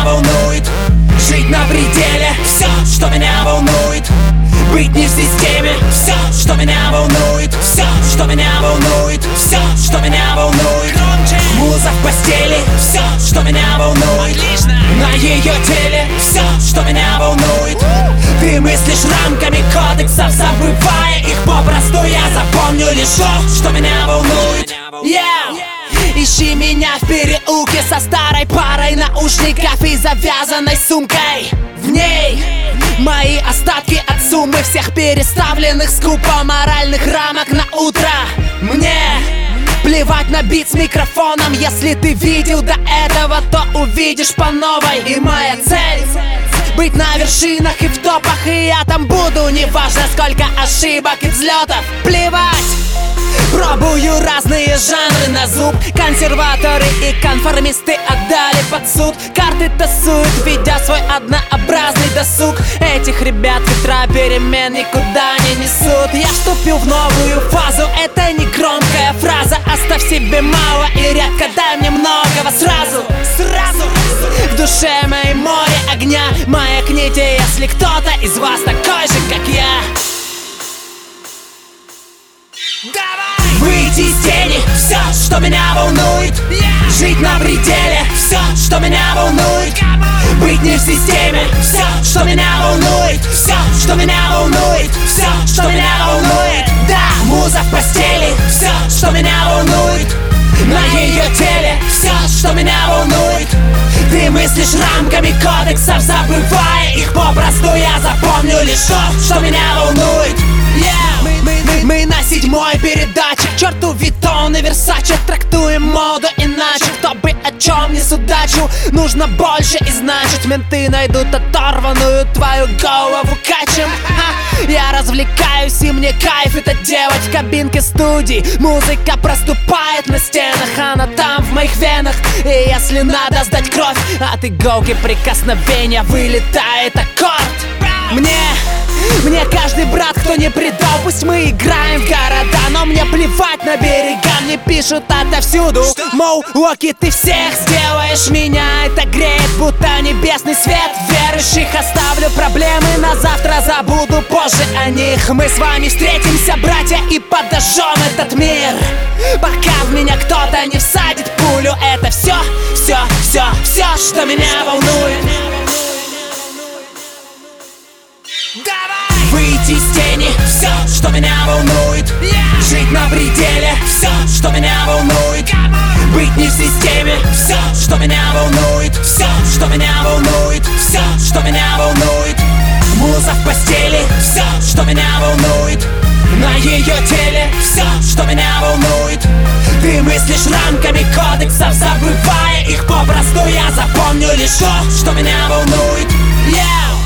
волнует. Жить на пределе, все, что меня волнует. Быть не в системе, все, что меня волнует. Все, что меня волнует. Все, что меня волнует. Муза в постели, все, что меня волнует. На ее теле, все, что меня волнует. Ты мыслишь рамками кодексов, забывая их попросту. Я запомню лишь то, что меня волнует. Ищи меня в переулке со старой парой наушников и завязанной сумкой. В ней мои остатки от суммы всех переставленных скупо моральных рамок на утро. Мне плевать на бит с микрофоном. Если ты видел до этого, то увидишь по новой. И моя цель — быть на вершинах и в топах. И я там буду, неважно сколько ошибок и взлетов. Плевать. Пробую разные жанры на зуб. Консерваторы и конформисты отдали под суд. Карты тасуют, ведя свой однообразный досуг. Этих ребят ветра перемен никуда не несут. Я вступил в новую фазу, это не громкая фраза. Оставь себе мало и редко дай мне многого сразу. В душе моей море огня. Маякните, если кто-то из вас такой же, как я. Выйти из тени, все, что меня волнует. Жить на пределе, все, что меня волнует. Быть не в системе, все, что меня волнует. Все, что меня волнует. Все, что меня волнует. Да, муза в постели, все, что меня волнует. На ее теле, все, что меня волнует. Ты мыслишь рамками кодексов, забывая их попросту. Я запомню лишь то, что меня волнует. Мы на 7-й передаче. К черту Виттон и Версаче. Трактуем моду иначе. Кто бы о чем не судачил, нужно больше и значит. Менты найдут оторванную твою голову качем. Я развлекаюсь и мне кайф это делать в кабинке студии. Музыка проступает на стенах, она там в моих венах. И если надо сдать кровь, от иголки прикосновения вылетает аккорд. Мне каждый брат, кто не предал. Пусть мы играем в города, но мне плевать на берега. Мне пишут отовсюду, мол, Локи, ты всех сделаешь. Меня это греет, будто небесный свет. Верующих оставлю проблемы на завтра, забуду позже о них. Мы с вами встретимся, братья, и подожжем этот мир. Пока в меня кто-то не всадит пулю. Это все, что меня волнует. Выйти из тени, все, что меня волнует. Жить на пределе, все, что меня волнует. Быть не в системе, все, что меня волнует. Все, что меня волнует. Все, что меня волнует. Муза в постели, все, что меня волнует. На ее теле, все, что меня волнует. Ты мыслишь рамками кодексов, забывая их попросту. Я запомню лишь то, что меня волнует.